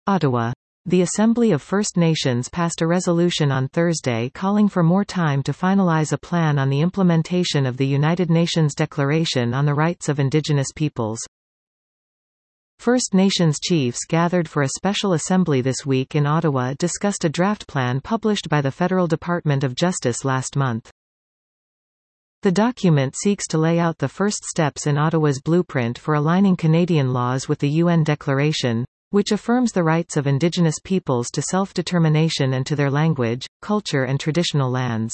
Ottawa. The Assembly of First Nations passed a resolution on Thursday calling for more time to finalize a plan on the implementation of the United Nations Declaration on the Rights of Indigenous Peoples. First Nations chiefs gathered for a special assembly this week in Ottawa discussed a draft plan published by the Federal Department of Justice last month. The document seeks to lay out the first steps in Ottawa's blueprint for aligning Canadian laws with the UN Declaration, which affirms the rights of Indigenous peoples to self-determination and to their language, culture and traditional lands.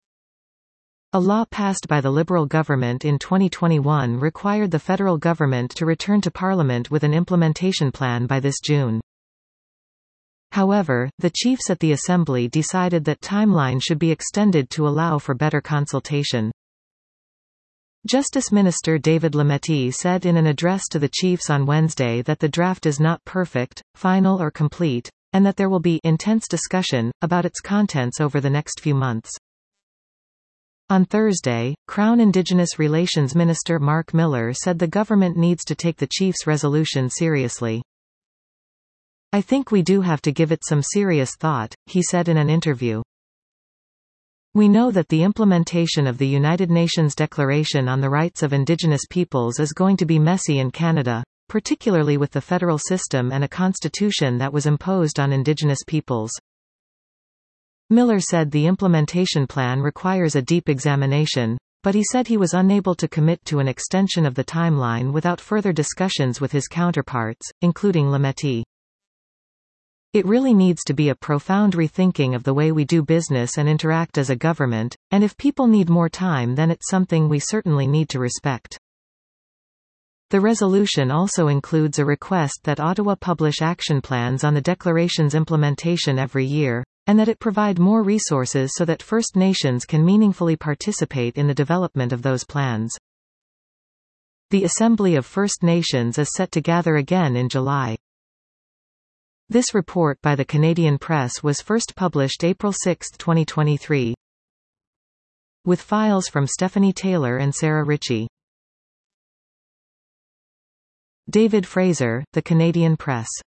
A law passed by the Liberal government in 2021 required the federal government to return to Parliament with an implementation plan by this June. However, the chiefs at the Assembly decided that timeline should be extended to allow for better consultation. Justice Minister David Lametti said in an address to the chiefs on Wednesday that the draft is not perfect, final or complete, and that there will be intense discussion about its contents over the next few months. On Thursday, Crown Indigenous Relations Minister Mark Miller said the government needs to take the chiefs' resolution seriously. "I think we do have to give it some serious thought," he said in an interview. "We know that the implementation of the United Nations Declaration on the Rights of Indigenous Peoples is going to be messy in Canada, particularly with the federal system and a constitution that was imposed on Indigenous peoples." Miller said the implementation plan requires a deep examination, but he said he was unable to commit to an extension of the timeline without further discussions with his counterparts, including Lametti. "It really needs to be a profound rethinking of the way we do business and interact as a government, and if people need more time then it's something we certainly need to respect." The resolution also includes a request that Ottawa publish action plans on the Declaration's implementation every year, and that it provide more resources so that First Nations can meaningfully participate in the development of those plans. The Assembly of First Nations is set to gather again in July. This report by the Canadian Press was first published April 6, 2023. With files from Stephanie Taylor and Sarah Ritchie. David Fraser, The Canadian Press.